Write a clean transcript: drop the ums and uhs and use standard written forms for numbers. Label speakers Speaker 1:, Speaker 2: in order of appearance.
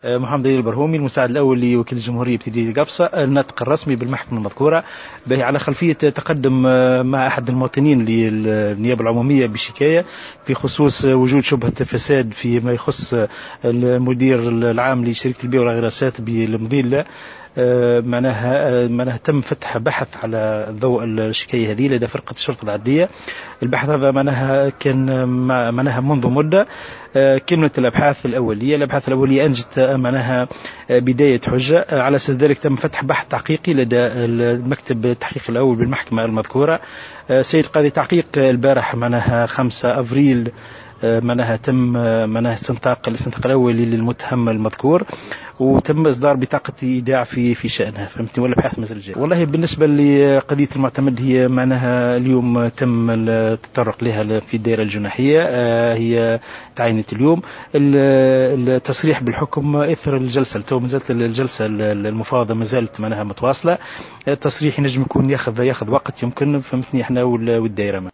Speaker 1: محمد دليل البرهومي، المساعد الأول لوكيل الجمهورية بتدريب قبصة، الناطق الرسمي بالمحكمة المذكورة، به على خلفية تقدم مع أحد المواطنين للنيابة العمومية بشكاية في خصوص وجود شبهة فساد فيما يخص المدير العام لشركة البيئة والغراسات بالمضيلة. معناها تم فتح بحث على ضوء الشكاية هذه لدى فرقة الشرطة العدلية. البحث هذا معناها كان معناها منذ مدة. كملت الأبحاث الأولية أنجت معناها بداية حجة. على أساس ذلك تم فتح بحث تحقيقي لدى المكتب التحقيق الأول بالمحكمة المذكورة. سيد قاضي تحقيق البارح معناها 5 أفريل معناها تم معناها الاستنطاق الأول للمتهم المذكور، وتم إصدار بطاقة إيداع في شأنها. فهمتني ولا البحث مازال جاي؟ والله بالنسبة لقضية المعتمد هي معناها اليوم تم التطرق لها في الدائرة الجناحية. هي تعينت اليوم. التصريح بالحكم إثر الجلسة، تو مازالت الجلسة المفاوضة مازالت معناها متواصلة. التصريح ينجم يكون ياخذ وقت يمكن، فهمتني احنا والدائرة